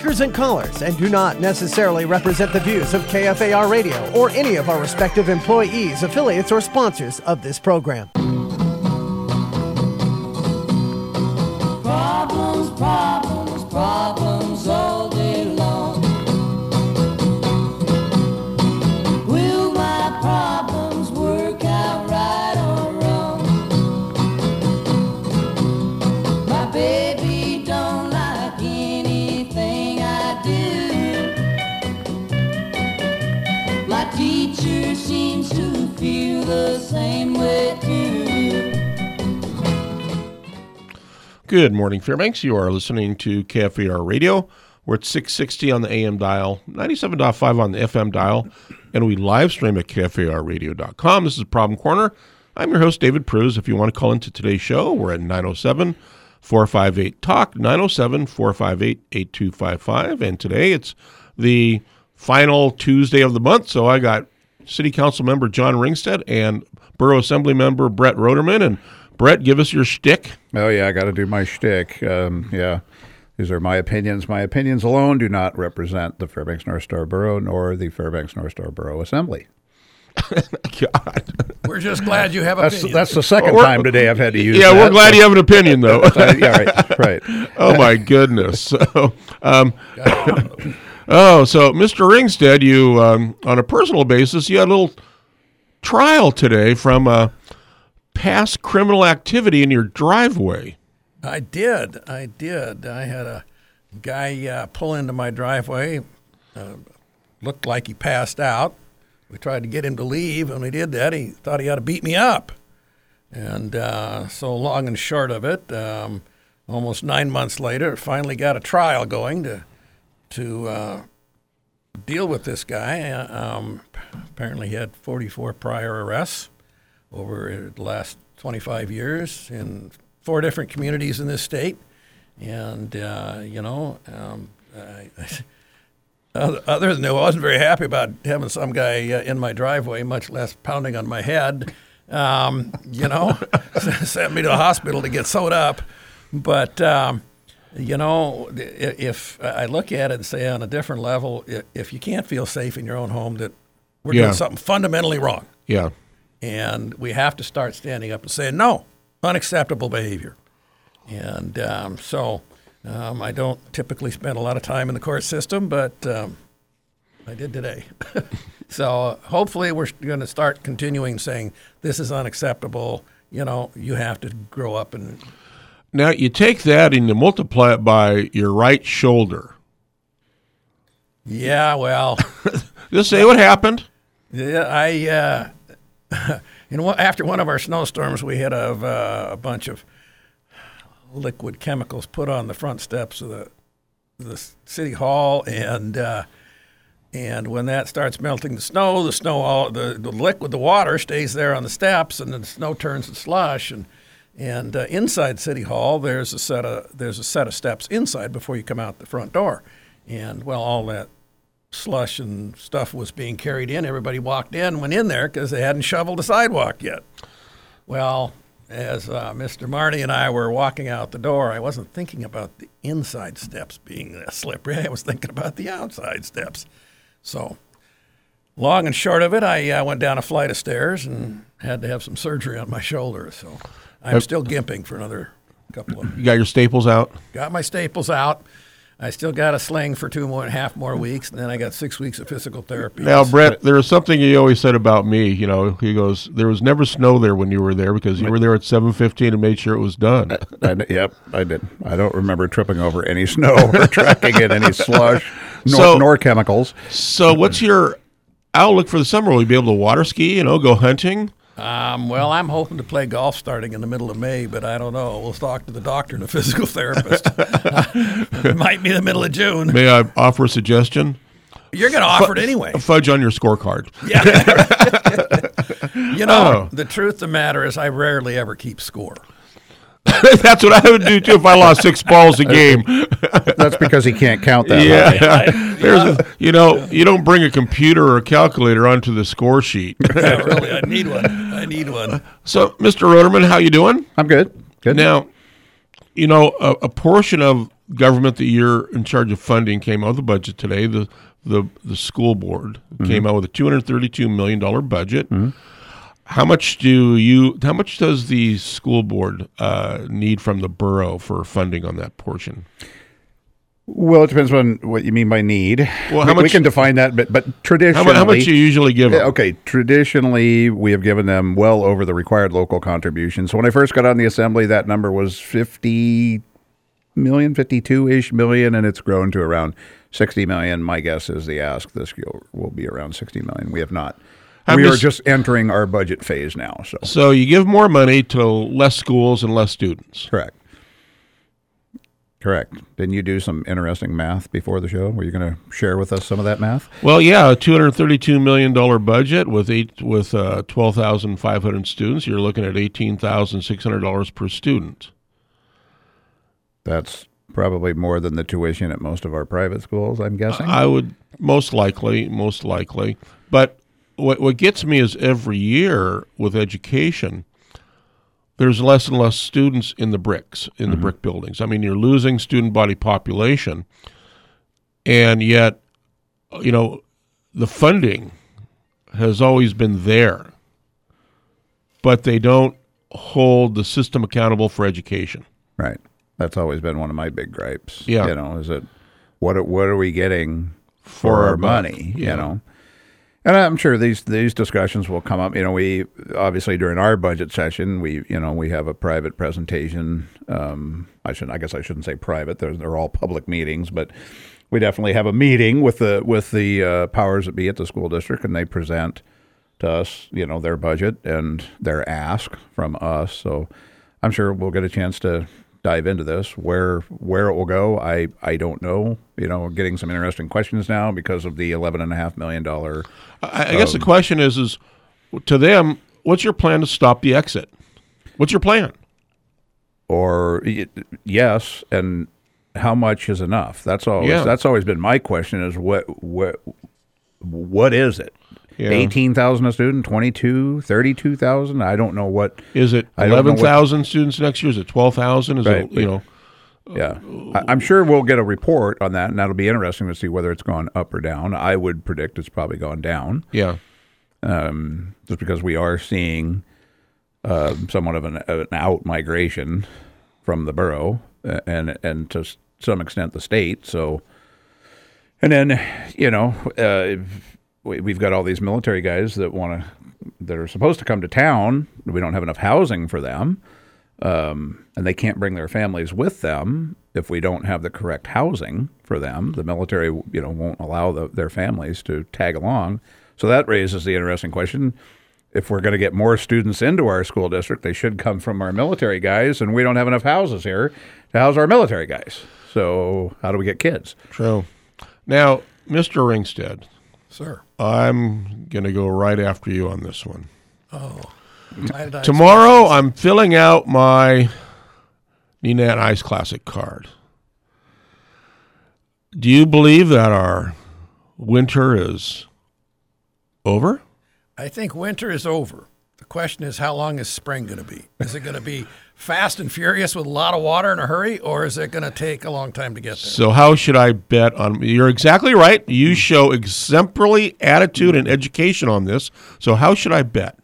speakers and callers and do not necessarily represent the views of KFAR Radio or any of our respective employees, affiliates, or sponsors of this program. Problems, problems, problems all day long. Will my problems work out right or wrong? My baby don't like anything I do. My teacher seems to feel the same way too. Good morning, Fairbanks. You are listening to KFAR Radio. We're at 660 on the AM dial, 97.5 on the FM dial, and we live stream at KFARradio.com. This is Problem Corner. I'm your host, David Pruz. If you want to call into today's show, we're at 907-458-TALK, 907-458-8255. And today it's the final Tuesday of the month, so I got City Council member John Ringstead and Borough Assembly member Brett Roderman. And Brett, give us your shtick. Oh, yeah, I got to do my shtick. Yeah, these are my opinions. My opinions alone do not represent the Fairbanks North Star Borough nor the Fairbanks North Star Borough Assembly. God. We're just glad you have opinions. That's the second time today I've had to use that. Yeah, we're glad you have an opinion, though. Yeah, right. Oh, my goodness. So, so Mr. Ringstead, you, on a personal basis, you had a little trial today from past criminal activity in your driveway. I did. I had a guy pull into my driveway. Looked like he passed out. We tried to get him to leave. When he did that, he thought he ought to beat me up. And so long and short of it, almost 9 months later, finally got a trial going to deal with this guy. Apparently he had 44 prior arrests over the last 25 years in 4 different communities in this state. And, other than that, I wasn't very happy about having some guy in my driveway, much less pounding on my head, sent me to the hospital to get sewed up. But, if I look at it and say on a different level, if you can't feel safe in your own home, that we're doing something fundamentally wrong. Yeah. And we have to start standing up and saying, no, unacceptable behavior. And so I don't typically spend a lot of time in the court system, but I did today. So hopefully we're going to start continuing saying this is unacceptable. You have to grow up. And now you take that and you multiply it by your right shoulder. Yeah, well. Just say what happened. Yeah, after one of our snowstorms, we had a bunch of liquid chemicals put on the front steps of the city hall, and when that starts melting the snow, the liquid, the water stays there on the steps, and then the snow turns to slush. And inside City Hall, there's a set of steps inside before you come out the front door, and all that slush and stuff was being carried in. Everybody went in there because they hadn't shoveled the sidewalk yet. Well, as Mr. Marty and I were walking out the door, I wasn't thinking about the inside steps being slippery. I was thinking about the outside steps. So, long and short of it, I went down a flight of stairs and had to have some surgery on my shoulder. So, I'm still gimping for another couple of. You got your staples out? Got my staples out. I still got a sling for 2.5 more weeks, and then I got 6 weeks of physical therapy. Now, Brett, there was something he always said about me. He goes, there was never snow there when you were there because you were there at 7:15 and made sure it was done. Yep, I did. I don't remember tripping over any snow or tracking in any slush, nor chemicals. So what's your outlook for the summer? Will you be able to water ski, go hunting? I'm hoping to play golf starting in the middle of May, but I don't know. We'll talk to the doctor and the physical therapist. It might be the middle of June. May I offer a suggestion? You're going to offer it anyway. Fudge on your scorecard. Yeah. The truth of the matter is I rarely ever keep score. That's what I would do, too, if I lost 6 balls a game. That's because he can't count that high. You don't bring a computer or a calculator onto the score sheet. Yeah, really, I need one. So, Mr. Roderman, how you doing? I'm good. Now, a portion of government that you're in charge of funding came out with a budget today. The school board came out with a $232 million budget. How much does the school board need from the borough for funding on that portion? Well, it depends on what you mean by need. Well, we can define that, but traditionally, how much do you usually give them? Okay, traditionally, we have given them well over the required local contribution. So when I first got on the assembly, that number was 50 million, 52-ish million, and it's grown to around 60 million. My guess is the ask this year will be around 60 million. We have not. We are just entering our budget phase now. So you give more money to less schools and less students. Correct. Didn't you do some interesting math before the show? Were you going to share with us some of that math? Well, yeah, a $232 million budget with 12,500 students. You're looking at $18,600 per student. That's probably more than the tuition at most of our private schools, I'm guessing. I would most likely. But what gets me is every year with education, there's less and less students in the bricks, in the brick buildings. I mean, you're losing student body population, and yet, the funding has always been there, but they don't hold the system accountable for education. Right. That's always been one of my big gripes. Yeah. Is it what are we getting for our money? Yeah. And I'm sure these discussions will come up. We obviously during our budget session, we have a private presentation. I guess I shouldn't say private. They're all public meetings, but we definitely have a meeting with the powers that be at the school district, and they present to us, their budget and their ask from us. So I'm sure we'll get a chance to dive into this. Where it will go, I don't know. We're getting some interesting questions now because of the $11.5 million. I guess the question is to them, what's your plan to stop the exit? What's your plan? Or yes, and how much is enough? That's always been my question: is what is it? Yeah. 18,000 a student, 22, 32,000. I don't know what. Is it 11,000 students next year? Is it 12,000? Is right. it, Yeah. I'm sure we'll get a report on that, and that'll be interesting to see whether it's gone up or down. I would predict it's probably gone down. Yeah. Just because we are seeing somewhat of an out migration from the borough and to some extent the state. So, and then, we've got all these military guys that are supposed to come to town. We don't have enough housing for them, and they can't bring their families with them if we don't have the correct housing for them. The military, won't allow their families to tag along. So that raises the interesting question: if we're going to get more students into our school district, they should come from our military guys, and we don't have enough houses here to house our military guys. So how do we get kids? True. Now, Mr. Ringstead. Sir. I'm going to go right after you on this one. Oh. Tomorrow, I'm filling out my Nenana Ice Classic card. Do you believe that our winter is over? I think winter is over. The question is, how long is spring going to be? Is it going to be fast and furious with a lot of water in a hurry, or is it going to take a long time to get there? So how should I bet on? You're exactly right. You show exemplary attitude and education on this. So how should I bet?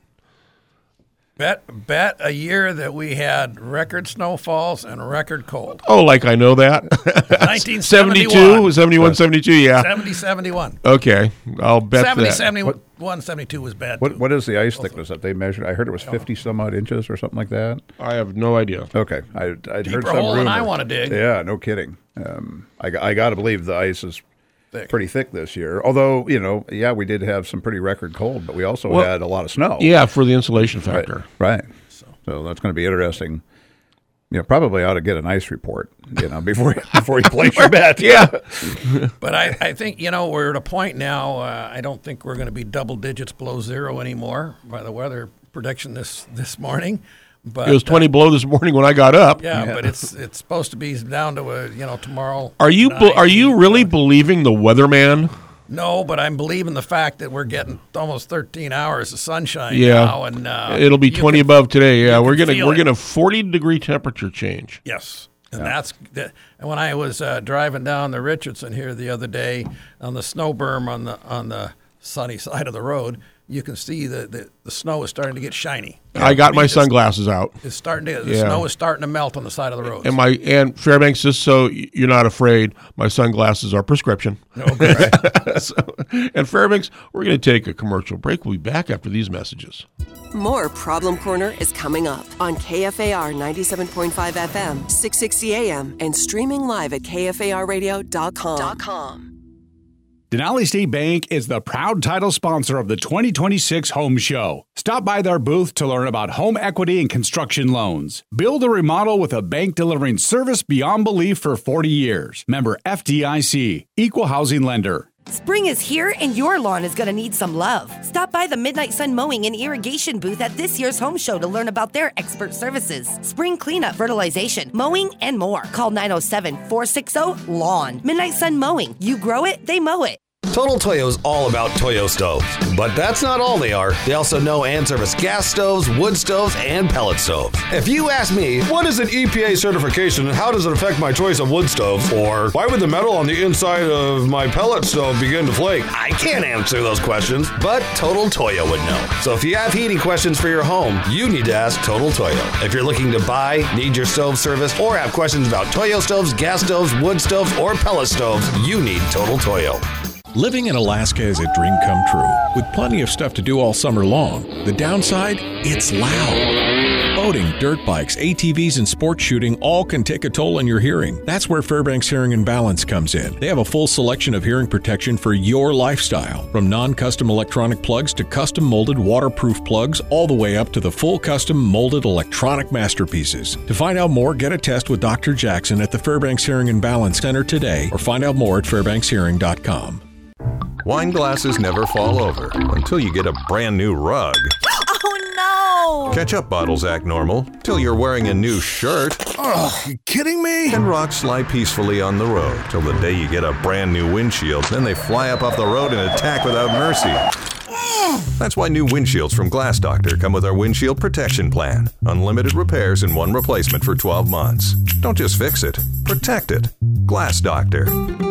Bet a year that we had record snowfalls and record cold. Oh, like I know that. 1972. 71, 72, yeah. 70, 71. Okay, I'll bet 70, that. 71, 72 was bad. What is the ice thickness that they measured? I heard it was 50 some odd inches or something like that. I have no idea. Okay, I'd heard some hole than rumor. I want to dig. Yeah, no kidding. I got to believe the ice is Thick. Pretty thick this year. Although, we did have some pretty record cold, but we also had a lot of snow. Yeah, for the insulation factor. Right. So that's going to be interesting. Probably ought to get an ice report, before you place your bet. Yeah. But I think, we're at a point now, I don't think we're going to be double digits below zero anymore by the weather prediction this morning. But it was 20 below this morning when I got up. Yeah, but it's supposed to be down to tomorrow. Are you really believing the weatherman? No, but I'm believing the fact that we're getting almost 13 hours of sunshine now, and it'll be 20 above today. Yeah, we're gonna 40-degree temperature change. Yes, And and when I was driving down the Richardson here the other day on the snow berm on the sunny side of the road, you can see the snow is starting to get shiny. I got my sunglasses out. It's starting to the snow is starting to melt on the side of the road. And Fairbanks, just so you're not afraid, my sunglasses are prescription. Okay. And Fairbanks, we're going to take a commercial break. We'll be back after these messages. More Problem Corner is coming up on KFAR 97.5 FM, 660 AM, and streaming live at KFARradio.com. Denali State Bank is the proud title sponsor of the 2026 Home Show. Stop by their booth to learn about home equity and construction loans. Build or remodel with a bank delivering service beyond belief for 40 years. Member FDIC, Equal Housing Lender. Spring is here and your lawn is going to need some love. Stop by the Midnight Sun Mowing and Irrigation booth at this year's home show to learn about their expert services. Spring cleanup, fertilization, mowing, and more. Call 907-460-LAWN. Midnight Sun Mowing. You grow it, they mow it. Total Toyo is all about Toyo stoves. But that's not all they are. They also know and service gas stoves, wood stoves, and pellet stoves. If you ask me, what is an EPA certification and how does it affect my choice of wood stoves? Or why would the metal on the inside of my pellet stove begin to flake? I can't answer those questions, but Total Toyo would know. So if you have heating questions for your home, you need to ask Total Toyo. If you're looking to buy, need your stove serviced, or have questions about Toyo stoves, gas stoves, wood stoves, or pellet stoves, you need Total Toyo. Living in Alaska is a dream come true, with plenty of stuff to do all summer long. The downside? It's loud. Boating, dirt bikes, ATVs, and sports shooting all can take a toll on your hearing. That's where Fairbanks Hearing and Balance comes in. They have a full selection of hearing protection for your lifestyle, from non-custom electronic plugs to custom molded waterproof plugs, all the way up to the full custom molded electronic masterpieces. To find out more, get a test with Dr. Jackson at the Fairbanks Hearing and Balance Center today, or find out more at FairbanksHearing.com. Wine glasses never fall over until you get a brand new rug. Oh, no! Ketchup bottles act normal till you're wearing a new shirt. Oh, you kidding me? And rocks slide peacefully on the road till the day you get a brand new windshield. Then they fly up off the road and attack without mercy. That's why new windshields from Glass Doctor come with our windshield protection plan. Unlimited repairs and one replacement for 12 months. Don't just fix it, protect it. Glass Doctor.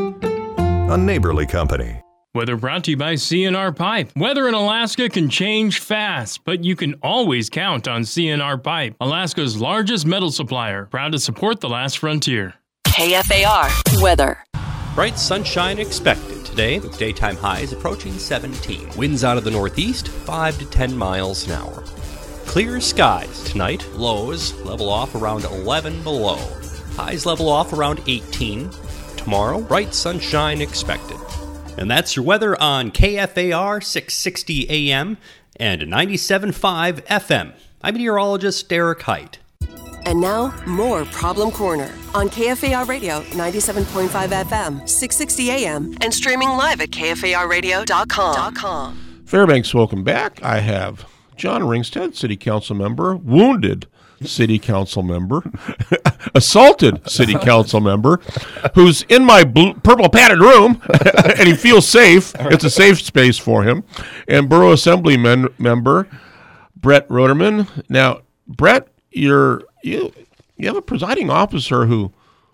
A neighborly company. Weather brought to you by CNR Pipe. Weather in Alaska can change fast, but you can always count on CNR Pipe, Alaska's largest metal supplier, proud to support the last frontier. KFAR weather. Bright sunshine expected today, with daytime highs approaching 17. Winds out of the northeast, 5 to 10 miles an hour. Clear skies tonight. Lows level off around 11 below. Highs level off around 18. Tomorrow, bright sunshine expected. And that's your weather on KFAR 660 AM and 97.5 FM. I'm meteorologist Derek Height. And now, more Problem Corner on KFAR Radio 97.5 FM, 660 AM, and streaming live at KFARradio.com. Fairbanks, welcome back. I have John Ringstead, City Council member, wounded City Council member, assaulted City Council member, who's in my purple padded room, and he feels safe. It's a safe space for him. And Borough Assembly member, Brett Roderman. Now, Brett, you have a presiding officer who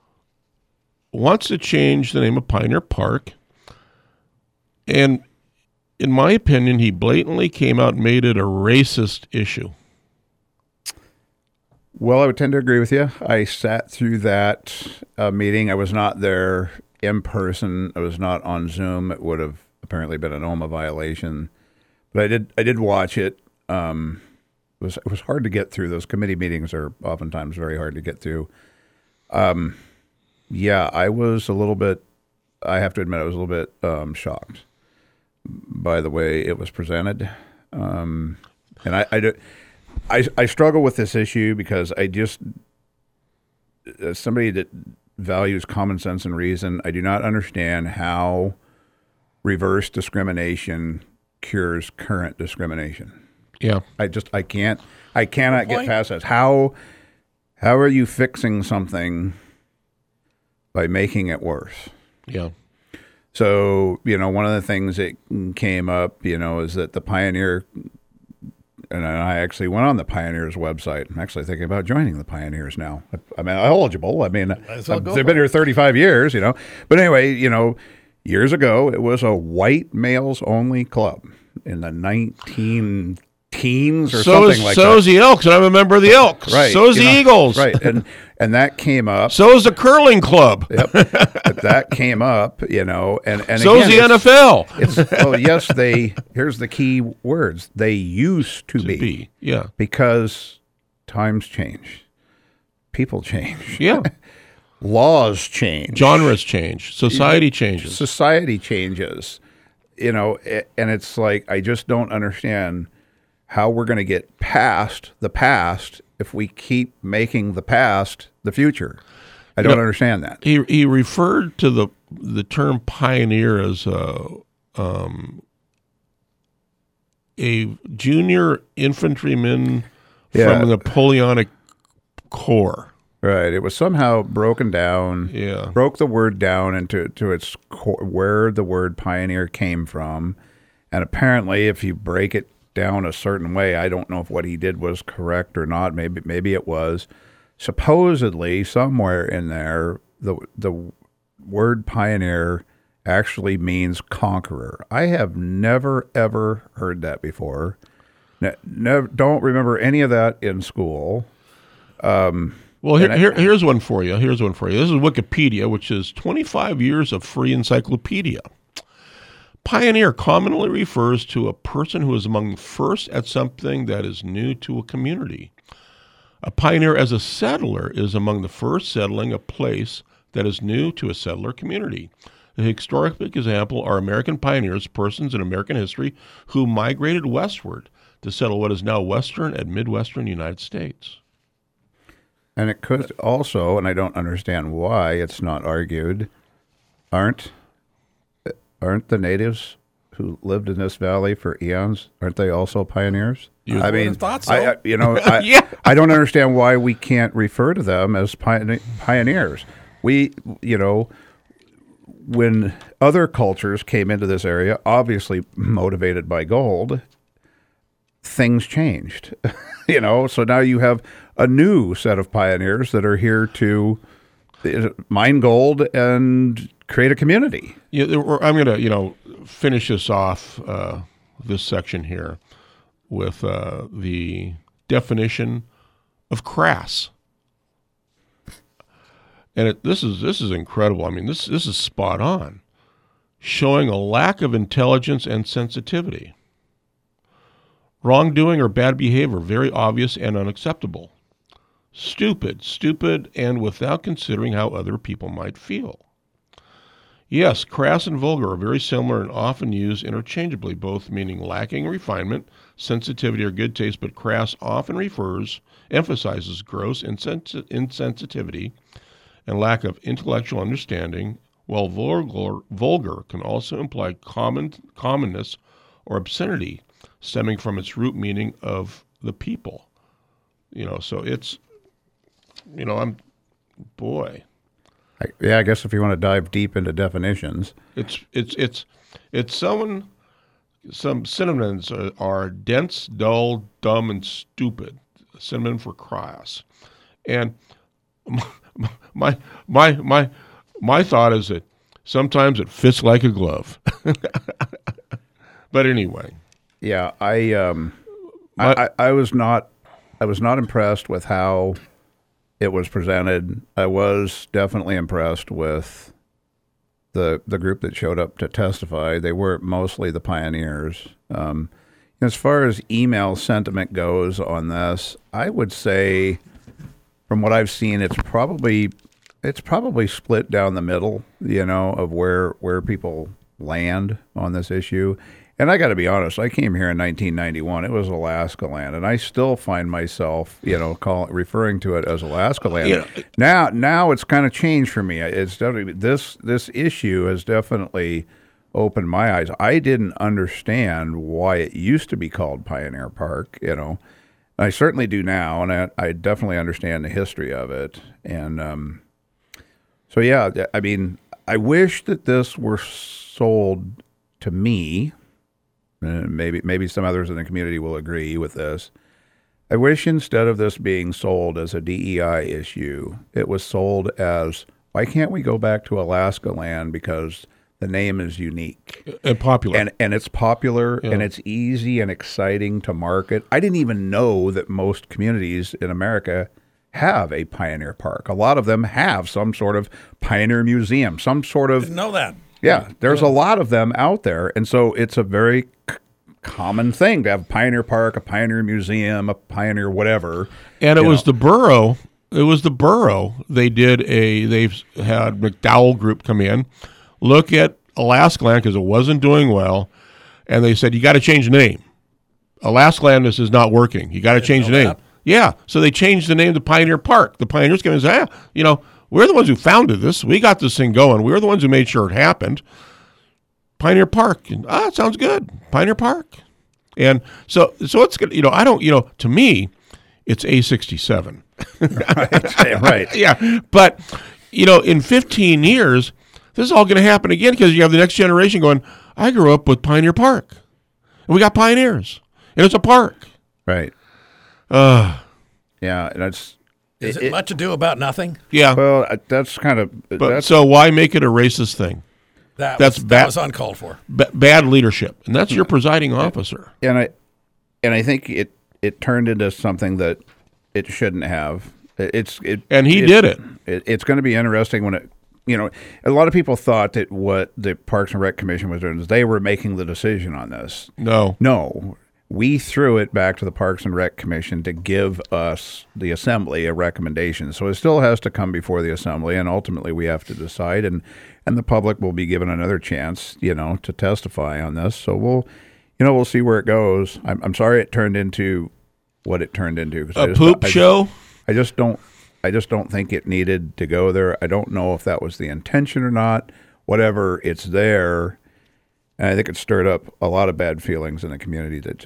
wants to change the name of Pioneer Park, and in my opinion, he blatantly came out and made it a racist issue. Well, I would tend to agree with you. I sat through that meeting. I was not there in person. I was not on Zoom. It would have apparently been an OMA violation. But I did watch it. It was hard to get through. Those committee meetings are oftentimes very hard to get through. Yeah, I was a little bit, I have to admit, I was a little bit shocked by the way it was presented. And I struggle with this issue because I just, as somebody that values common sense and reason, I do not understand how reverse discrimination cures current discrimination. Yeah. I cannot get past that. How are you fixing something by making it worse? Yeah. So, one of the things that came up, is that the Pioneer I actually went on the Pioneers website. I'm actually thinking about joining the Pioneers now. I'm eligible. I mean, they've been here 35 years, you know. But anyway, you know, years ago, it was a white males only club in the 19 teens or something like that. So is the Elks, and I'm a member of the Elks. Right. So is the Eagles. Right. And that came up. So is the curling club. Yep. That came up, you know, and so is the NFL. Yes, here's the key words. They used to be. Yeah. Because times change. People change. Yeah. Laws change. Genres change. Society changes. Society changes. You know, and it's like, I just don't understand how we're going to get past the past if we keep making the past the future. I don't understand that. He referred to the term pioneer as a junior infantryman from the Napoleonic Corps. Right. It was somehow broken down. Yeah. Broke the word down into its core, where the word pioneer came from. And apparently, if you break it down a certain way, I don't know if what he did was correct or not. Maybe it was. Supposedly, somewhere in there, the word pioneer actually means conqueror. I have never, ever heard that before. Don't remember any of that in school. Well, here's one for you. This is Wikipedia, which is 25 years of free encyclopedia. Pioneer commonly refers to a person who is among the first at something that is new to a community. A pioneer as a settler is among the first settling a place that is new to a settler community. The historic example are American pioneers, persons in American history who migrated westward to settle what is now western and midwestern United States. And it could also, and I don't understand why it's not argued, aren't the natives who lived in this valley for eons, aren't they also pioneers? I mean, thought so. I don't understand why we can't refer to them as pioneers. We, you know, when other cultures came into this area, obviously motivated by gold, things changed. You know, so now you have a new set of pioneers that are here to mine gold and create a community. Yeah, I'm going to, finish this off, this section here, with the definition of crass. And this is incredible. I mean, this is spot on, showing a lack of intelligence and sensitivity. Wrongdoing or bad behavior, very obvious and unacceptable. Stupid, and without considering how other people might feel. Yes, crass and vulgar are very similar and often used interchangeably, both meaning lacking refinement, sensitivity, or good taste, but crass often emphasizes gross insensitivity and lack of intellectual understanding, while vulgar can also imply commonness or obscenity, stemming from its root meaning of the people. So it's, I guess if you want to dive deep into definitions, it's some synonyms are dense, dull, dumb, and stupid. A synonym for crass. And my thought is that sometimes it fits like a glove. But anyway. Yeah, I was not impressed with how it was presented. I was definitely impressed with the group that showed up to testify. They were mostly the pioneers. As far as email sentiment goes on this, I would say, from what I've seen, it's probably split down the middle, of where people land on this issue. And I got to be honest, I came here in 1991. It was Alaska land, and I still find myself, referring to it as Alaska land. Yeah. Now it's kind of changed for me. It's definitely this issue has definitely opened my eyes. I didn't understand why it used to be called Pioneer Park. I certainly do now, and I definitely understand the history of it. And so yeah, I mean, I wish that this were sold to me. maybe some others in the community will agree with this. I wish instead of this being sold as a DEI issue, it was sold as, why can't we go back to Alaska land because the name is unique and popular, and it's popular, and it's easy and exciting to market. I didn't even know that most communities in America have a Pioneer Park. A lot of them have some sort of Pioneer Museum, some sort of. Didn't know that. Yeah, there's a lot of them out there, and so it's a very common thing to have a Pioneer Park, a Pioneer Museum, a Pioneer whatever. And it was the borough. It was the borough. They've had McDowell Group come in, look at Alaska land because it wasn't doing well, and they said, you got to change the name. Alaska land, this is not working. You got to change the name. That. Yeah, so they changed the name to Pioneer Park. The pioneers came in and said, we're the ones who founded this. We got this thing going. We're the ones who made sure it happened. Pioneer Park. And, it sounds good. Pioneer Park. And so it's good. To me, it's A67. Right. Yeah. But, in 15 years, this is all going to happen again because you have the next generation going, I grew up with Pioneer Park. And we got pioneers. And it's a park. Right. Yeah, and Is it much ado about nothing? Yeah. Well, that's kind of. So why make it a racist thing? That was uncalled for. Bad leadership, and that's your presiding officer. And I think it turned into something that it shouldn't have. And he did it. It's going to be interesting when it. A lot of people thought that what the Parks and Rec Commission was doing is they were making the decision on this. No. We threw it back to the Parks and Rec Commission to give us, the Assembly, a recommendation. So it still has to come before the Assembly, and ultimately we have to decide, and the public will be given another chance, to testify on this. So we'll see where it goes. I'm sorry it turned into what it turned into. A poop show? I just don't think it needed to go there. I don't know if that was the intention or not. Whatever, it's there. And I think it stirred up a lot of bad feelings in the community that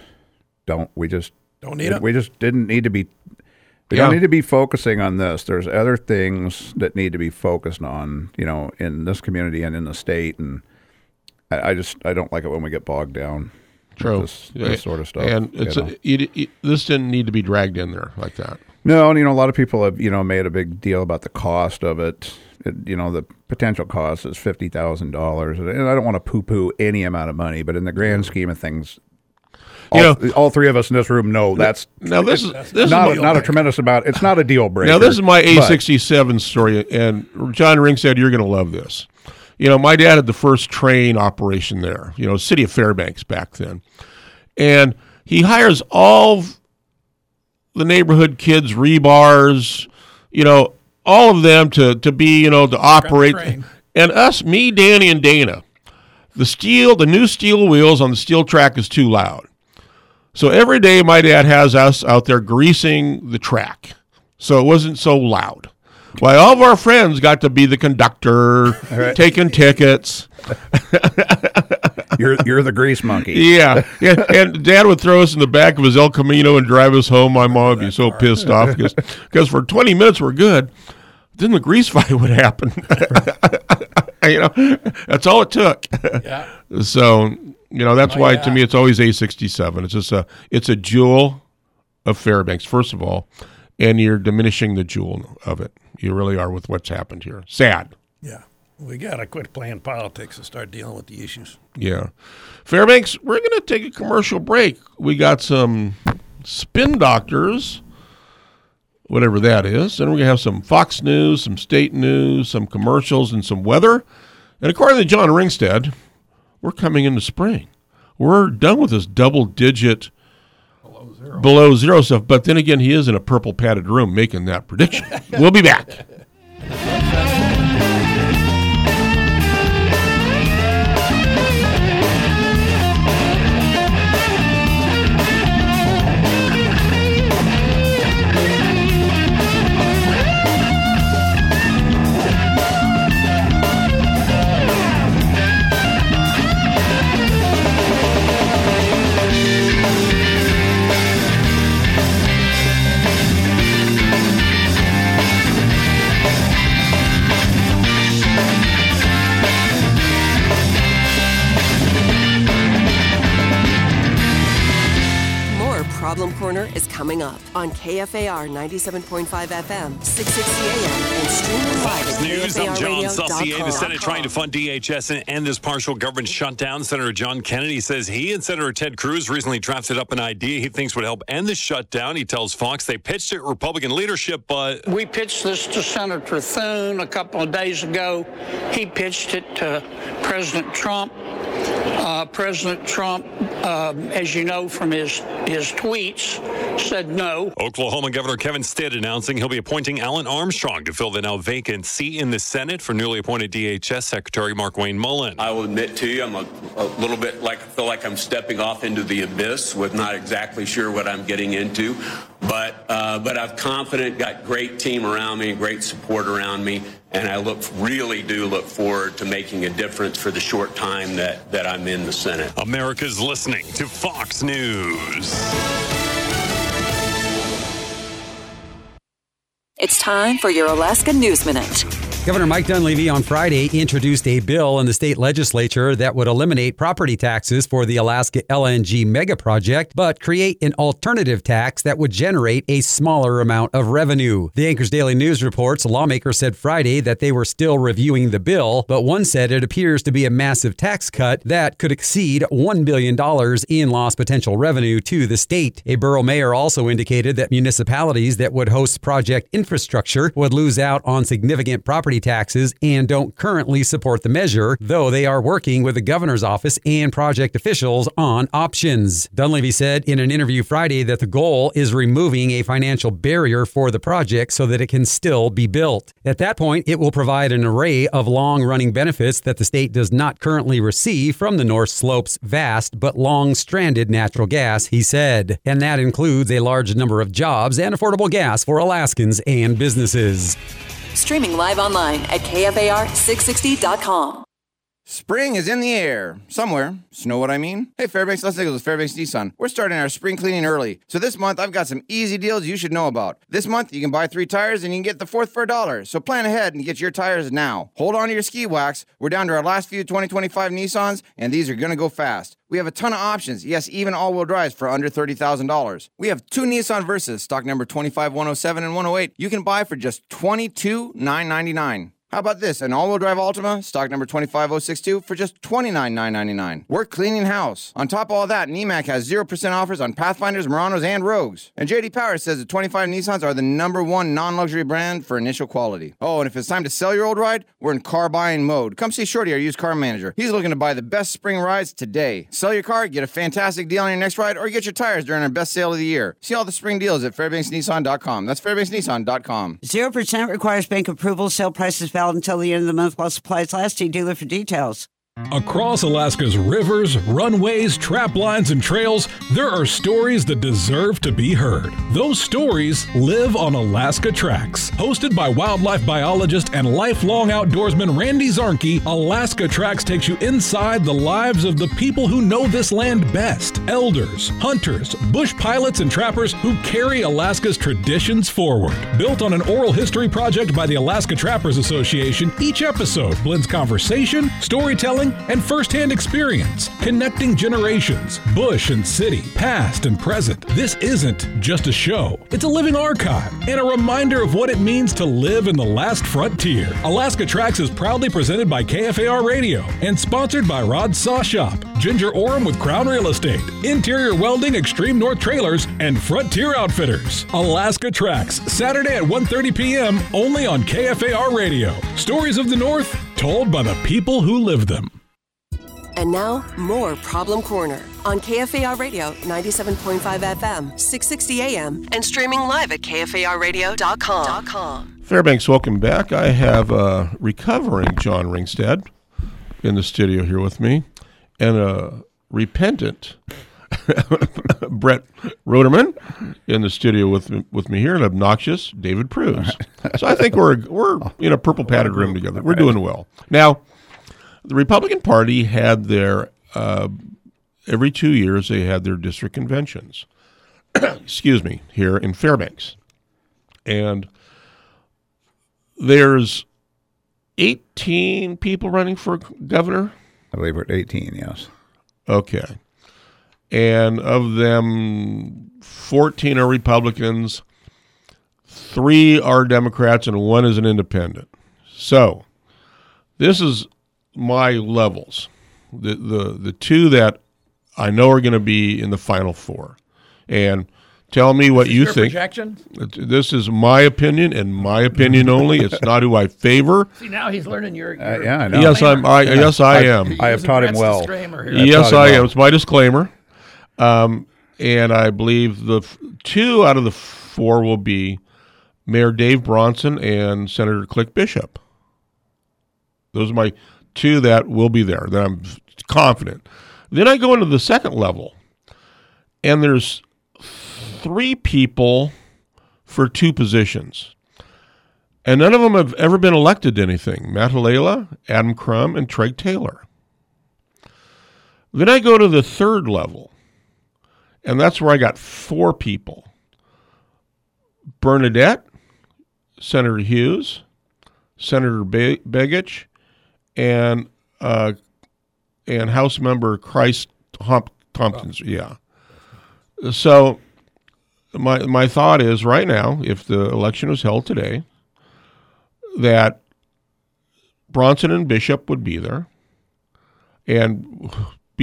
we just didn't need to be. We don't need to be focusing on this. There's other things that need to be focused on, in this community and in the state. And I don't like it when we get bogged down. True. With this sort of stuff. And this didn't need to be dragged in there like that. No, and a lot of people have made a big deal about the cost of it. The potential cost is $50,000, and I don't want to poo-poo any amount of money, but in the grand scheme of things, all three of us in this room know this is not a tremendous amount. It's not a deal breaker. Now this is my A67 story, and John Ring said you're going to love this. My dad had the first train operation there. City of Fairbanks back then, and he hires all the neighborhood kids, rebars, all of them to be, to operate. And us, me, Danny, and Dana, the new steel wheels on the steel track is too loud. So every day my dad has us out there greasing the track so it wasn't so loud. While all of our friends got to be the conductor, taking tickets. You're the grease monkey. Yeah. And Dad would throw us in the back of his El Camino and drive us home. My mom would be so pissed off because for 20 minutes we're good. Then the grease fight would happen. That's all it took. Yeah. So, that's why to me it's always A67. It's just it's a jewel of Fairbanks, first of all, and you're diminishing the jewel of it. You really are with what's happened here. Sad. Yeah. We got to quit playing politics and start dealing with the issues. Yeah. Fairbanks, we're going to take a commercial break. We got some spin doctors, whatever that is. Then we're going to have some Fox News, some state news, some commercials, and some weather. And according to John Ringstead, we're coming into spring. We're done with this double-digit below zero stuff. But then again, he is in a purple padded room making that prediction. We'll be back. Corner is coming up on KFAR 97.5 FM, 660 AM, and streaming live at News. I'm John Saucier. The Senate KFARradio.com. trying to fund DHS and end this partial government shutdown. Senator John Kennedy says he and Senator Ted Cruz recently drafted up an idea he thinks would help end the shutdown. He tells Fox they pitched it at Republican leadership, but we pitched this to Senator Thune a couple of days ago. He pitched it to President Trump. President Trump, as you know from his tweets, said no. Oklahoma Governor Kevin Stitt announcing he'll be appointing Alan Armstrong to fill the now vacant seat in the Senate for newly appointed DHS Secretary Markwayne Mullin. I will admit to you, I'm a little bit I feel like I'm stepping off into the abyss with not exactly sure what I'm getting into. But I'm confident, got great team around me, great support around me, and I really do look forward to making a difference for the short time that I'm in the Senate. America's listening to Fox News. It's time for your Alaska News Minute. Governor Mike Dunleavy on Friday introduced a bill in the state legislature that would eliminate property taxes for the Alaska LNG mega project, but create an alternative tax that would generate a smaller amount of revenue. The Anchorage Daily News reports a lawmaker said Friday that they were still reviewing the bill, but one said it appears to be a massive tax cut that could exceed $1 billion in lost potential revenue to the state. A borough mayor also indicated that municipalities that would host project infrastructure would lose out on significant property taxes and don't currently support the measure, though they are working with the governor's office and project officials on options. Dunleavy said in an interview Friday that the goal is removing a financial barrier for the project so that it can still be built. At that point, it will provide an array of long-running benefits that the state does not currently receive from the North Slope's vast but long-stranded natural gas, he said. And that includes a large number of jobs and affordable gas for Alaskans and businesses. Streaming live online at KFAR660.com. Spring is in the air. Somewhere. Know what I mean? Hey, Fairbanks, Les Nichols with Fairbanks Nissan. We're starting our spring cleaning early. So this month, I've got some easy deals you should know about. This month, you can buy 3 tires and you can get the 4th for $1. So plan ahead and get your tires now. Hold on to your ski wax. We're down to our last few 2025 Nissans, and these are going to go fast. We have a ton of options. Yes, even all-wheel drives for under $30,000. We have 2 Nissan Versas, stock number 25107 and 108. You can buy for just $22,999. How about this? An all-wheel drive Altima, stock number 25062 for just $29,999. We're cleaning house. On top of all that, NEMAC has 0% offers on Pathfinders, Muranos, and Rogues. And JD Power says the 25 Nissans are the #1 non-luxury brand for initial quality. Oh, and if it's time to sell your old ride, we're in car buying mode. Come see Shorty, our used car manager. He's looking to buy the best spring rides today. Sell your car, get a fantastic deal on your next ride, or get your tires during our best sale of the year. See all the spring deals at FairbanksNissan.com. That's FairbanksNissan.com. 0% requires bank approval. Sale prices valid until the end of the month while supplies last. See dealer for details. Across Alaska's rivers, runways, trap lines, and trails, there are stories that deserve to be heard. Those stories live on Alaska Tracks. Hosted by wildlife biologist and lifelong outdoorsman Randy Zarnke, Alaska Tracks takes you inside the lives of the people who know this land best. Elders, hunters, bush pilots, and trappers who carry Alaska's traditions forward. Built on an oral history project by the Alaska Trappers Association, each episode blends conversation, storytelling, and first-hand experience, connecting generations, bush and city, past and present. This isn't just a show. It's a living archive and a reminder of what it means to live in the last frontier. Alaska Tracks is proudly presented by KFAR Radio and sponsored by Rod Saw Shop, Ginger Orem with Crown Real Estate, Interior Welding, Extreme North Trailers, and Frontier Outfitters. Alaska Tracks, Saturday at 1:30 p.m. only on KFAR Radio. Stories of the North told by the people who live them. And now, more Problem Corner on KFAR Radio 97.5 FM, 660 AM, and streaming live at KFARradio.com. Fairbanks, welcome back. I have a recovering John Ringstead in the studio here with me, and a repentant Brett Roderman in the studio with me here, and obnoxious David Pruse. So I think we're in a purple padded room together. We're doing well. Now, the Republican Party had their, every 2 years, they had their district conventions, excuse me, here in Fairbanks. And there's 18 people running for governor? I believe we're at 18, yes. Okay. and of them, 14 are Republicans, 3 are Democrats, and 1 is an independent. So this is my levels. The 2 that I know are going to be in the final 4. And tell me what you think. Projection? This is my opinion and my opinion only. It's not who I favor. See, now he's learning your yeah, I know. Yes, I am. I have taught him well. Yes, I am. It's my disclaimer. And I believe the 2 out of the 4 will be Mayor Dave Bronson and Senator Click Bishop. Those are my 2 that will be there, that I'm confident. Then I go into the second level, and there's 3 people for 2 positions. And none of them have ever been elected to anything. Matt Halala, Adam Crum, and Treg Taylor. Then I go to the third level, and that's where I got 4 people. Bernadette, Senator Hughes, Senator Begich, and House Member Christ Tompkins. Yeah. So my thought is right now, if the election was held today, that Bronson and Bishop would be there, and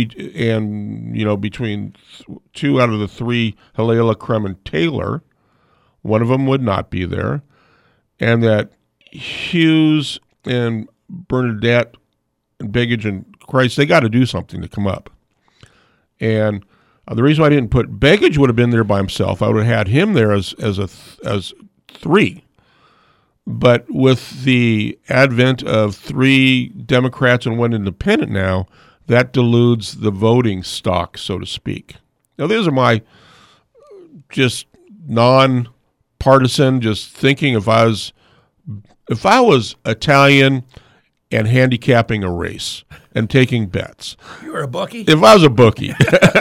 between 2 out of the 3, Halala, Crum, and Taylor, one of them would not be there, and that Hughes and Bernadette and Begich and Christ, they got to do something to come up. And the reason why I didn't put Begich would have been there by himself. I would have had him there as 3. But with the advent of 3 Democrats and 1 independent now, that dilutes the voting stock, so to speak. Now, these are my just non-partisan, just thinking if I was Italian and handicapping a race and taking bets. You were a bookie? If I was a bookie.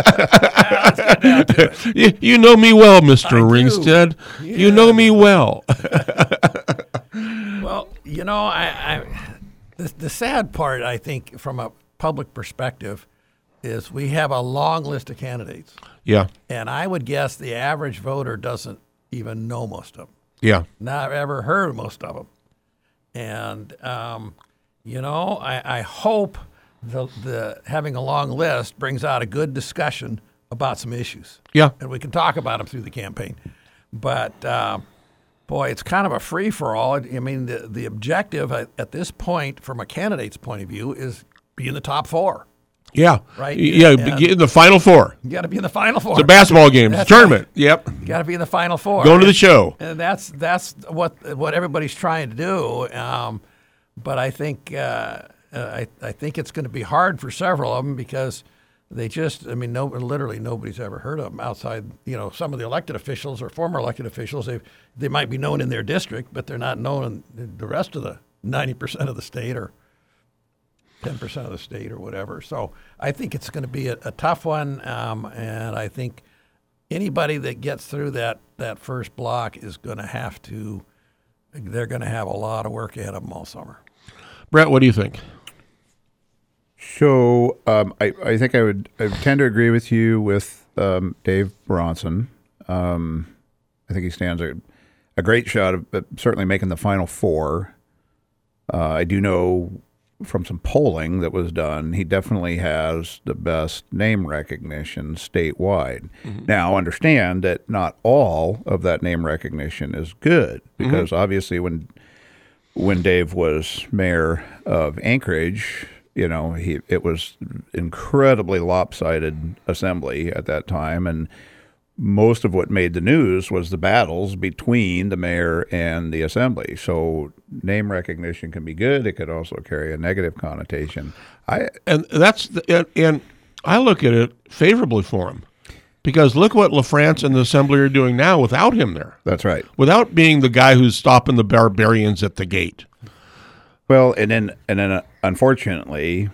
You know me well, Mr. Ringstead. Yeah. You know me well. Well, the sad part, I think, from a public perspective, is we have a long list of candidates. Yeah. And I would guess the average voter doesn't even know most of them. Yeah. Not ever heard of most of them. And, I hope the having a long list brings out a good discussion about some issues. Yeah. And we can talk about them through the campaign. But, boy, it's kind of a free-for-all. I mean, the objective at this point, from a candidate's point of view, is be in the top 4. Yeah. Right? Yeah, get in the final 4. You got to be in the final 4. It's a basketball game. It's a tournament. Right. Yep. You got to be in the final 4. Going to the show. And that's what everybody's trying to do. But I think I think it's going to be hard for several of them because they literally nobody's ever heard of them outside, some of the elected officials or former elected officials. They might be known in their district, but they're not known in the rest of the 90% of the state or 10% of the state or whatever. So I think it's going to be a tough one, and I think anybody that gets through that first block is going to they're going to have a lot of work ahead of them all summer. Brett, what do you think? So I think I tend to agree with you with Dave Bronson. I think he stands a great shot of certainly making the final 4. I do know from some polling that was done, he definitely has the best name recognition statewide. Mm-hmm. Now, understand that not all of that name recognition is good because obviously when Dave was mayor of Anchorage, it was incredibly lopsided assembly at that time, and most of what made the news was the battles between the mayor and the assembly. So name recognition can be good. It could also carry a negative connotation. And I look at it favorably for him because look what LaFrance and the assembly are doing now without him there. That's right. Without being the guy who's stopping the barbarians at the gate. Well, and then unfortunately,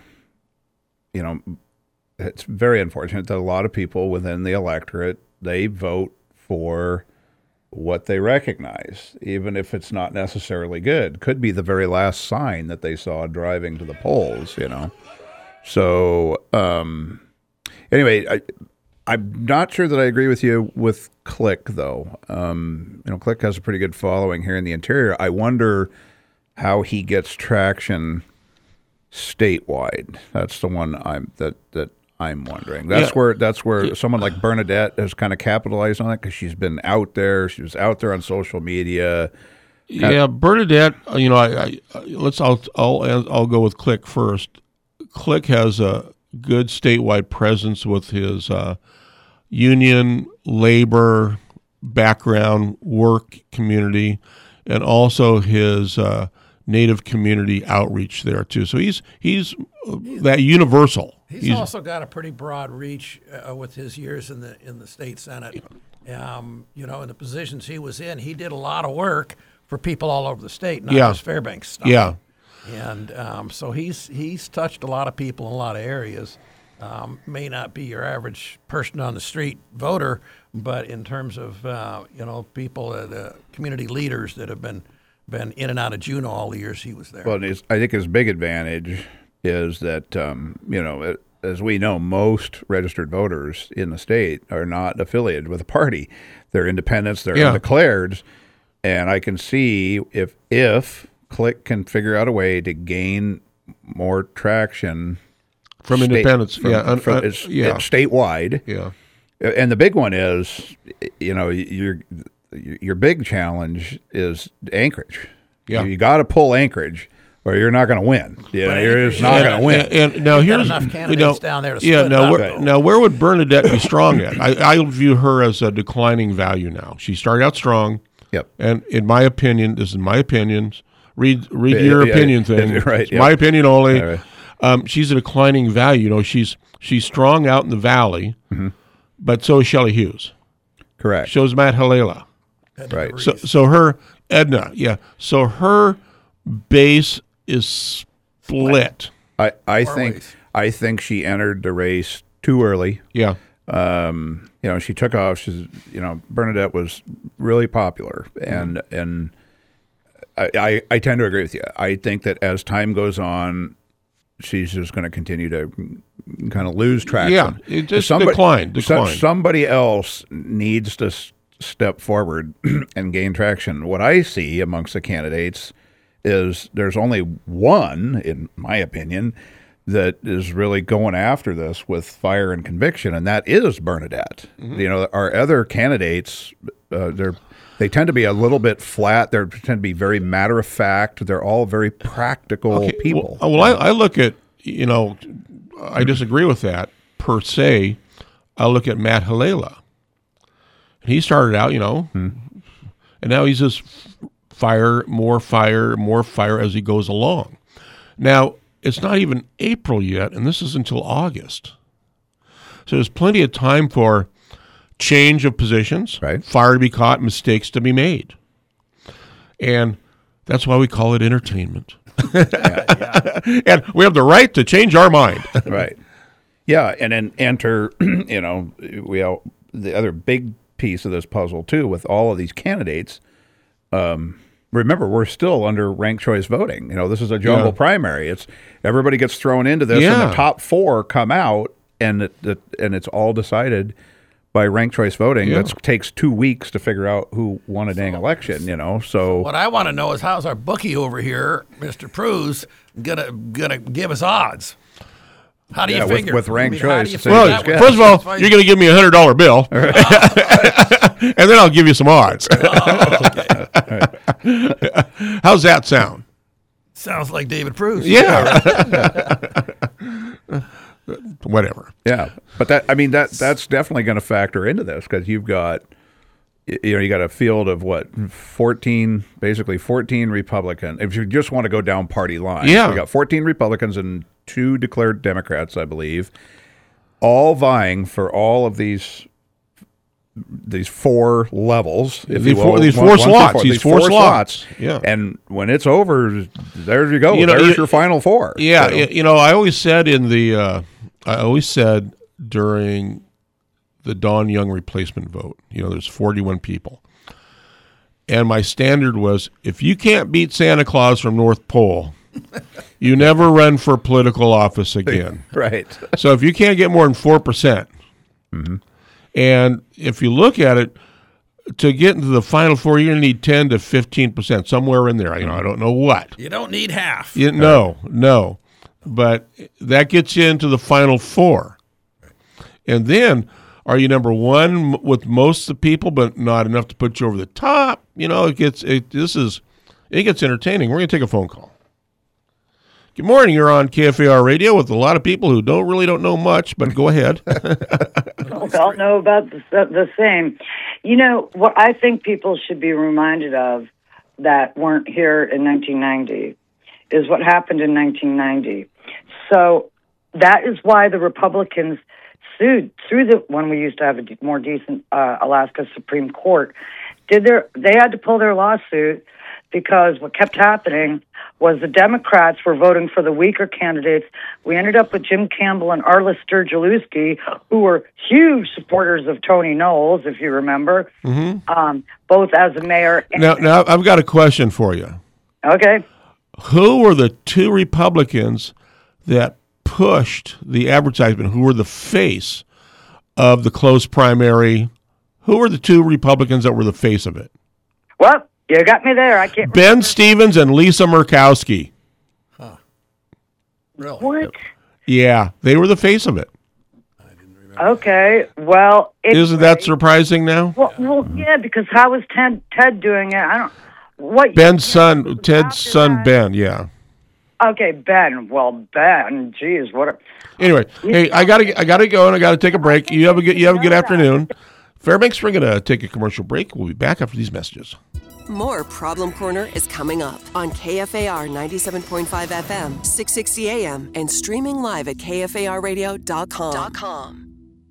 it's very unfortunate that a lot of people within the electorate, they vote for what they recognize, even if it's not necessarily good. Could be the very last sign that they saw driving to the polls, So, anyway, I'm not sure that I agree with you with Click, though. Click has a pretty good following here in the interior. I wonder how he gets traction statewide. That's the one I'm wondering. That's where someone like Bernadette has kind of capitalized on it because she's been out there. She was out there on social media. Yeah, Bernadette. I'll go with Click first. Click has a good statewide presence with his union, labor background, work community, and also his Native community outreach there too. So he's that universal. He's also got a pretty broad reach with his years in the state senate. In the positions he was in, he did a lot of work for people all over the state, not just Fairbanks stuff. Yeah, and so he's touched a lot of people in a lot of areas. May not be your average person on the street voter, but in terms of people, the community leaders that have been in and out of Juneau all the years he was there. Well, I think his big advantage is that as we know, most registered voters in the state are not affiliated with a party. They're independents. They're undeclareds, and I can see if Click can figure out a way to gain more traction from independents, statewide. Yeah, and the big one is, your big challenge is Anchorage. Yeah, you got to pull Anchorage, or you're not going to win. You're just not going to win. And now here's enough candidates down there to split now where would Bernadette be strong at? I view her as a declining value now. She started out strong. Yep. And in my opinion, this is my opinions. Read your opinion thing. Right. It's my opinion only. Right. She's a declining value. She's strong out in the valley, but so is Shelley Hughes. Correct. So is Matt Halala. Right. So her Edna, So her base is split. I think she entered the race too early. Yeah. She took off. Bernadette was really popular, and I tend to agree with you. I think that as time goes on, she's just going to continue to kind of lose traction. Yeah, it just decline. Somebody else needs to step forward and gain traction. What I see amongst the candidates is there's only one, in my opinion, that is really going after this with fire and conviction, and that is Bernadette. Our other candidates, they tend to be a little bit flat. They tend to be very matter of fact. They're all very practical people. I look at, I disagree with that per se. I look at Matt Halala. He started out, and now he's just more fire as he goes along. Now, it's not even April yet, and this is until August. So there's plenty of time for change of positions, fire to be caught, mistakes to be made. And that's why we call it entertainment. And we have the right to change our mind. Right. Yeah, and then enter, the other big piece of this puzzle, too, with all of these candidates. Remember, we're still under ranked choice voting. This is a jungle primary. It's everybody gets thrown into this, and the top four come out, and it's all decided by ranked choice voting. That takes 2 weeks to figure out who won a dang election. So what I want to know is how's our bookie over here, Mr. Pruz, gonna give us odds? How do you figure with ranked choice? Well, first of all, you're going to give me a $100 bill, and then I'll give you some odds. How's that sound? Sounds like David Pruz. Yeah. Whatever. Yeah, but that's definitely going to factor into this because you've got you got a field of 14 Republicans. If you just want to go down party lines, we got 14 Republicans and 2 declared Democrats, I believe, all vying for all of these 4 levels, if you will. These 4 slots. These 4 slots. Yeah. And when it's over, there you go. There's your final 4. Yeah. So. I always said during the Don Young replacement vote, there's 41 people. And my standard was, if you can't beat Santa Claus from North Pole, you never run for political office again. Right. So if you can't get more than 4%, And if you look at it, to get into the Final Four, you're going to need 10 to 15%, somewhere in there. I don't know what. You don't need half. No. But that gets you into the Final Four. And then, are you number one with most of the people, but not enough to put you over the top? It gets entertaining. We're going to take a phone call. Good morning. You're on KFAR Radio with a lot of people who don't know much, but go ahead. Don't know about the same. What I think people should be reminded of that weren't here in 1990 is what happened in 1990. So that is why the Republicans sued when we used to have a more decent Alaska Supreme Court. They had to pull their lawsuit because what kept happening was the Democrats were voting for the weaker candidates. We ended up with Jim Campbell and Arla Sturgeluski, who were huge supporters of Tony Knowles, if you remember, both as a mayor. Now, I've got a question for you. Okay. Who were the two Republicans that pushed the advertisement, who were the face of the close primary? Who were the two Republicans that were the face of it? Well, you got me there. I can't Ben Stevens and Lisa Murkowski. Huh. Really? What? Yeah, they were the face of it. Okay, well... Isn't that surprising now? Well, yeah, because how was Ted doing it? Ted's son, Ben, yeah. Okay, Ben. Well, Ben, geez, what... Anyway, hey, I gotta go and I gotta take a break. You have a good afternoon. Fairbanks, we're gonna take a commercial break. We'll be back after these messages. More Problem Corner is coming up on KFAR 97.5 FM, 660 AM, and streaming live at KFARradio.com.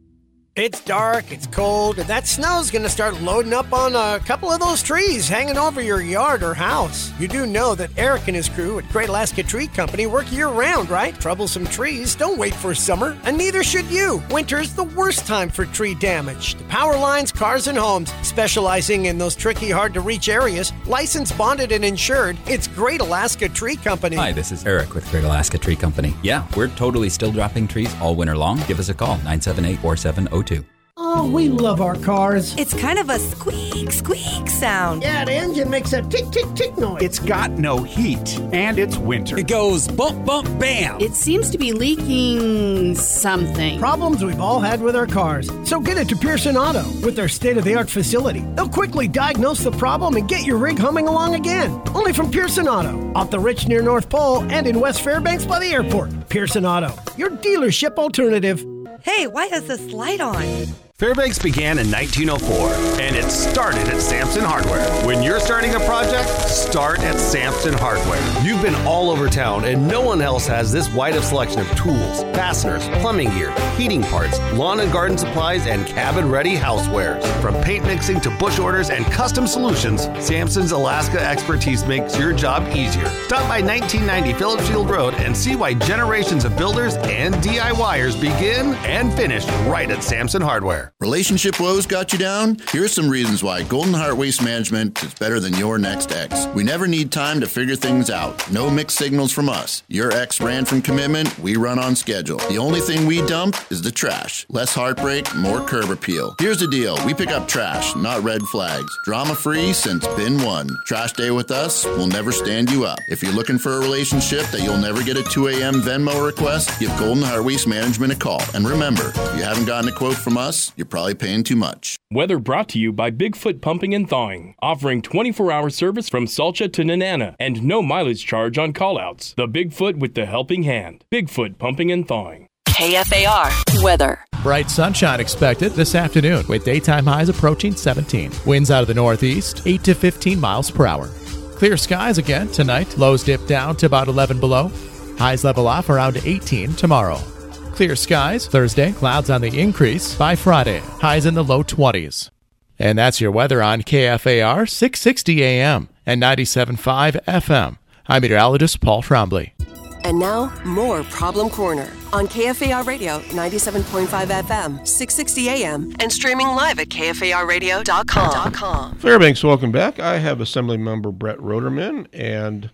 It's dark, it's cold, and that snow's going to start loading up on a couple of those trees hanging over your yard or house. You do know that Eric and his crew at Great Alaska Tree Company work year-round, right? Troublesome trees don't wait for summer, and neither should you. Winter's the worst time for tree damage. To power lines, cars, and homes, specializing in those tricky, hard-to-reach areas, licensed, bonded, and insured, it's Great Alaska Tree Company. Hi, this is Eric with Great Alaska Tree Company. Yeah, we're totally still dropping trees all winter long. Give us a call, 978-4702. Oh, we love our cars. It's kind of a squeak, squeak sound. Yeah, the engine makes a tick, tick, tick noise. It's got no heat, and it's winter. It goes bump, bump, bam. It seems to be leaking something. Problems we've all had with our cars. So get it to Pearson Auto with their state-of-the-art facility. They'll quickly diagnose the problem and get your rig humming along again. Only from Pearson Auto, off the Rich near North Pole and in West Fairbanks by the airport. Pearson Auto, your dealership alternative. Hey, why has this light on? Fairbanks began in 1904, and it started at Sampson Hardware. When you're starting a project, start at Sampson Hardware. You've been all over town, and no one else has this wide of selection of tools, fasteners, plumbing gear, heating parts, lawn and garden supplies, and cabin-ready housewares. From paint mixing to bush orders and custom solutions, Sampson's Alaska expertise makes your job easier. Stop by 1990 Phillips Field Road and see why generations of builders and DIYers begin and finish right at Sampson Hardware. Relationship woes got you down? Here's some reasons why Golden Heart Waste Management is better than your next ex. We never need time to figure things out. No mixed signals from us. Your ex ran from commitment, we run on schedule. The only thing we dump is the trash. Less heartbreak, more curb appeal. Here's the deal. We pick up trash, not red flags. Drama-free since bin 1. Trash day with us will never stand you up. If you're looking for a relationship that you'll never get a 2 a.m. Venmo request, give Golden Heart Waste Management a call. And remember, if you haven't gotten a quote from us, you're probably paying too much. Weather brought to you by Bigfoot Pumping and Thawing, offering 24-hour service from Salcha to Nenana and no mileage charge on callouts. The Bigfoot with the helping hand. Bigfoot Pumping and Thawing. KFAR weather. Bright sunshine expected this afternoon with daytime highs approaching 17. Winds out of the northeast, 8 to 15 miles per hour. Clear skies again tonight. Lows dip down to about 11 below. Highs level off around 18 tomorrow. Clear skies Thursday, clouds on the increase by Friday, highs in the low 20s. And that's your weather on KFAR 660 AM and 97.5 FM. I'm meteorologist Paul Trombley. And now, more Problem Corner on KFAR Radio 97.5 FM, 660 AM, and streaming live at KFARradio.com. Fairbanks, welcome back. I have Assemblymember Brett Roderman and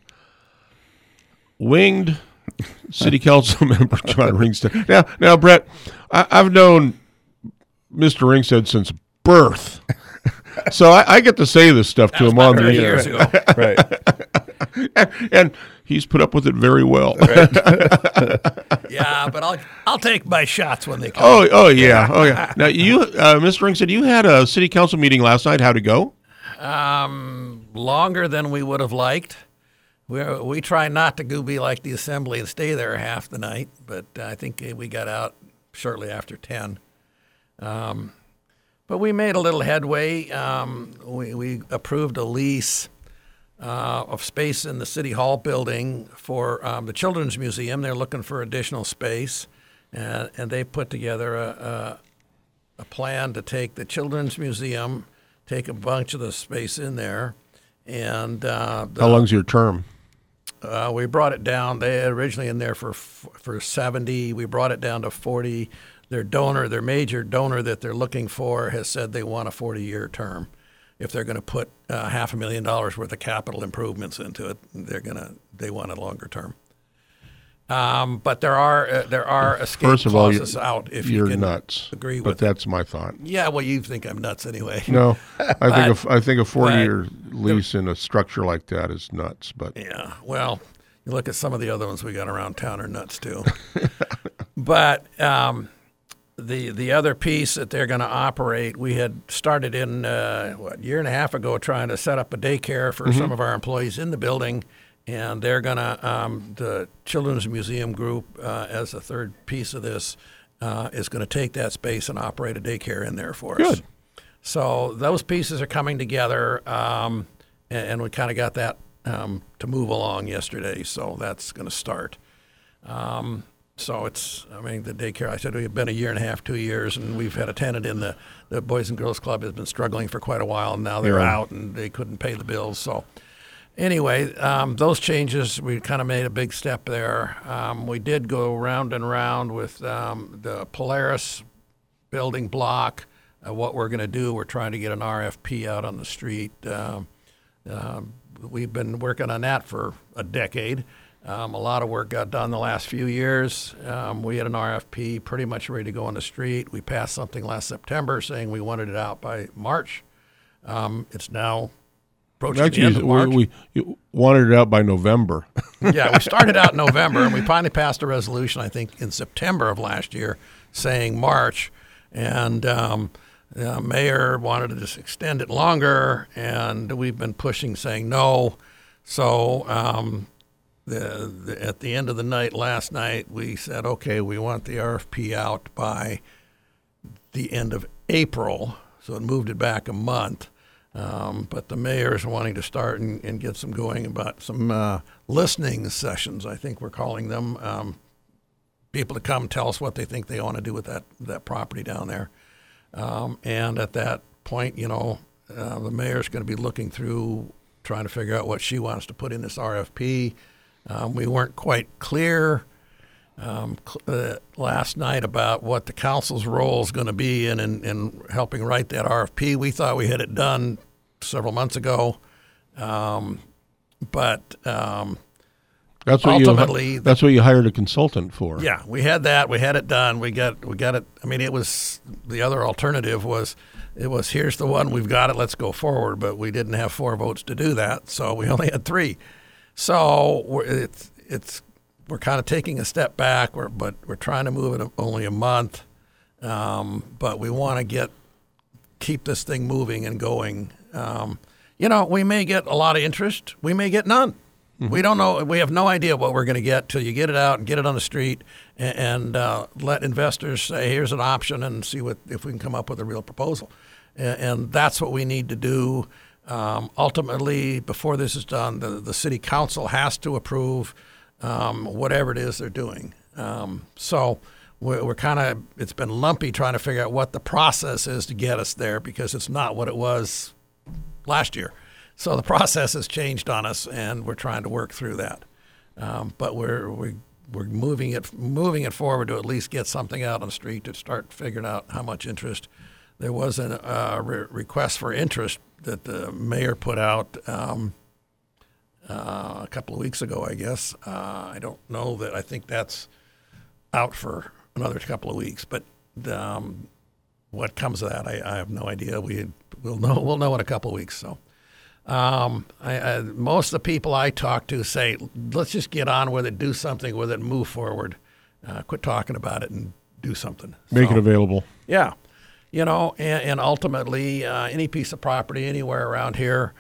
winged City Council member John Ringston. Now, Brett, I've known Mr. Ring said since birth. So I get to say this stuff to him on the air. Years ago. Right. And he's put up with it very well. Yeah, but I'll take my shots when they come. Oh yeah. Now you, Mr. Ring said you had a city council meeting last night. How'd it go? Longer than we would have liked. We try not to be like the assembly and stay there half the night, but I think we got out shortly after 10. But we made a little headway. We approved a lease of space in the City Hall building for the Children's Museum. They're looking for additional space, and they put together a plan to take the Children's Museum, take a bunch of the space in there, and how long's your term? We brought it down. They had originally in there for 70. We brought it down to 40. Their major donor that they're looking for has said they want a 40-year term. If they're going to put $500,000 worth of capital improvements into it, they want a longer term. But there are escape First of all, clauses out if you're you can nuts. agree but with. That's my thought. Yeah, well, you think I'm nuts anyway. No, I think a 40-year lease in a structure like that is nuts. But yeah, well, you look at some of the other ones we got around town are nuts too. But the other piece that they're going to operate, we had started in a year and a half ago trying to set up a daycare for some of our employees in the building, and they're going to the Children's Museum group as a third piece of this is going to take that space and operate a daycare in there for us. Good. So those pieces are coming together, and we kind of got that to move along yesterday. So that's going to start. So the daycare, I said we've been a year and a half, 2 years, and we've had a tenant in the Boys and Girls Club has been struggling for quite a while, and now they're out and they couldn't pay the bills. So anyway, those changes, we kind of made a big step there. We did go round and round with the Polaris building block. What we're going to do, we're trying to get an RFP out on the street. We've been working on that for a decade. A lot of work got done the last few years. We had an RFP pretty much ready to go on the street. We passed something last September saying we wanted it out by March. It's now approaching the end of March. We wanted it out by November. Yeah, we started out in November, and we finally passed a resolution, I think, in September of last year saying March. And the mayor wanted to just extend it longer, and we've been pushing saying no. So at the end of the night last night, we said, okay, we want the RFP out by the end of April, so it moved it back a month. But the mayor is wanting to start and get some going about some listening sessions, I think we're calling them, people to come tell us what they think they want to do with that property down there. And at that point, the mayor's going to be looking through, trying to figure out what she wants to put in this RFP. We weren't quite clear last night about what the council's role is going to be in helping write that RFP. We thought we had it done several months ago, but that's what ultimately that's what you hired a consultant for. Yeah, we had that. We had it done. We got it. I mean, it was the other alternative was here's the one, we've got it, let's go forward. But we didn't have 4 votes to do that, so we only had 3. So we're kind of taking a step back, but we're trying to move it only a month. But we want to keep this thing moving and going. We may get a lot of interest. We may get none. Mm-hmm. We don't know. We have no idea what we're going to get till you get it out and get it on the street and let investors say, here's an option, and see if we can come up with a real proposal. And that's what we need to do. Ultimately, before this is done, the city council has to approve whatever it is they're doing. So we're kind of, it's been lumpy trying to figure out what the process is to get us there, because it's not what it was last year. So the process has changed on us, and we're trying to work through that. But we're moving it forward to at least get something out on the street to start figuring out how much interest. There was a request for interest that the mayor put out a couple of weeks ago, I guess. I don't know that. I think that's out for another couple of weeks. But what comes of that, I have no idea. We'll know in a couple of weeks. So, most of the people I talk to say, let's just get on with it, do something with it, move forward, quit talking about it, and do something. Make it available. Yeah, and ultimately, any piece of property anywhere around here,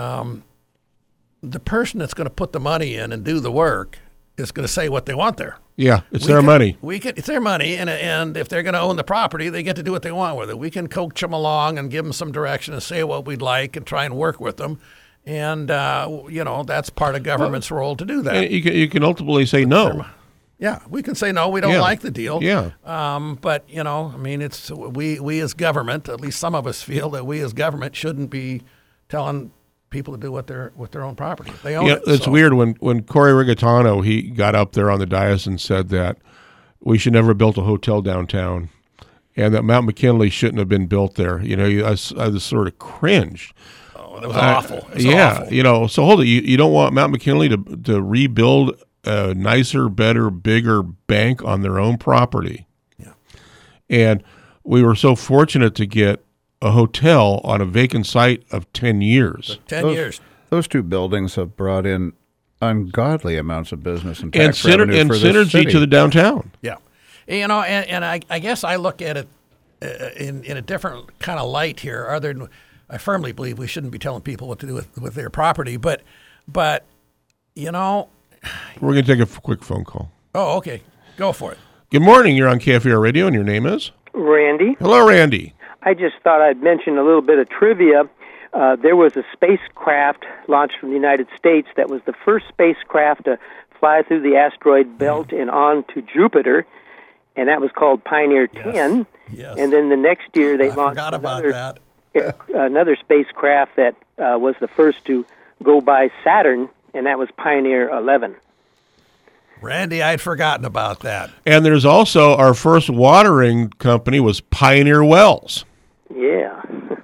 the person that's going to put the money in and do the work is going to say what they want there. Yeah, it's their money. It's their money, and if they're going to own the property, they get to do what they want with it. We can coach them along and give them some direction and say what we'd like and try and work with them. And, that's part of government's role to do that. And you can ultimately say no. Yeah, we can say no, we don't like the deal. Yeah. But, it's we as government, at least some of us feel that we as government shouldn't be telling people to do with their own property. They own it. It's weird when Corey Rigatano, he got up there on the dais and said that we should never have built a hotel downtown and that Mount McKinley shouldn't have been built there. I just sort of cringed. Oh, that was awful. Awful. So hold it. You don't want Mount McKinley to rebuild a nicer, better, bigger bank on their own property. Yeah. And we were so fortunate to get a hotel on a vacant site of 10 years. 10 years. Those two buildings have brought in ungodly amounts of business and tax revenue and for synergy city. to the downtown. Yeah. And I guess I look at it in a different kind of light here. I firmly believe we shouldn't be telling people what to do with their property, but we're going to take a quick phone call. Oh, okay. Go for it. Good morning. You're on KFAR Radio, and your name is? Randy. Hello, Randy. I just thought I'd mention a little bit of trivia. There was a spacecraft launched from the United States that was the first spacecraft to fly through the asteroid belt and on to Jupiter, and that was called Pioneer 10. Yes. And then the next year they launched another spacecraft that was the first to go by Saturn, and that was Pioneer 11. Randy, I'd forgotten about that. And there's also our first watering company was Pioneer Wells. Yeah.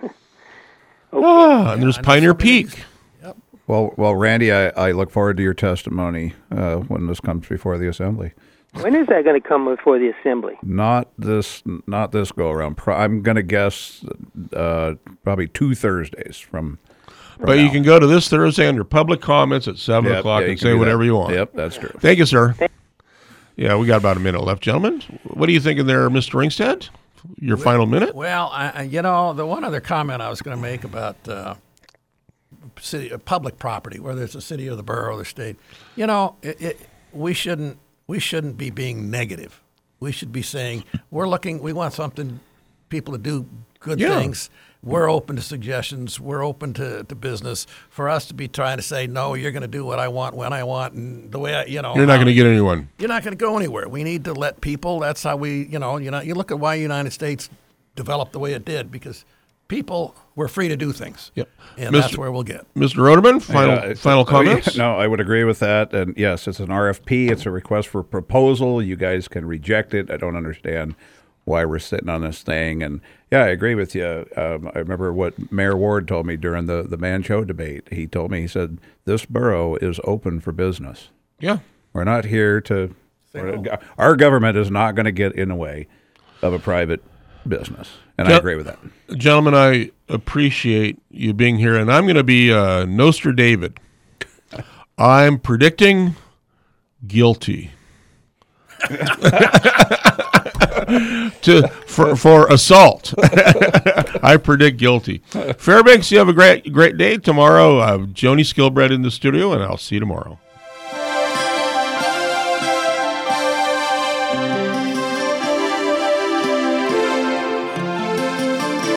And there's Pioneer Peak. Yep. Well, Randy, I look forward to your testimony when this comes before the Assembly. When is that going to come before the Assembly? Not this go around. I'm going to guess probably 2 Thursdays from. But you can go to this Thursday under public comments at 7 o'clock and say whatever you want. Yep, that's true. Thank you, sir. Yeah, we got about a minute left, gentlemen. What are you thinking there, Mr. Ringstead? Your final minute? Well, the one other comment I was going to make about public property, whether it's the city or the borough or the state, we shouldn't be being negative. We should be saying we want people to do good things. We're open to suggestions. We're open to business. For us to be trying to say, no, you're going to do what I want, when I want, and the way You're not going to get anyone. You're not going to go anywhere. We need to let people. That's how we, you look at why the United States developed the way it did, because people were free to do things. Yep. And that's where we'll get. Mr. Roderman, final comments? No, I would agree with that. And yes, it's an RFP. It's a request for proposal. You guys can reject it. I don't understand why we're sitting on this thing. And yeah, I agree with you. I remember what Mayor Ward told me during the Man Show debate. He told me, he said, this borough is open for business. Yeah. We're not here to, our government is not going to get in the way of a private business. And I agree with that. Gentlemen, I appreciate you being here. And I'm going to be Nostradavid. I'm predicting guilty. For assault. I predict guilty. Fairbanks, you have a great day tomorrow. Joni Skilbread in the studio, and I'll see you tomorrow.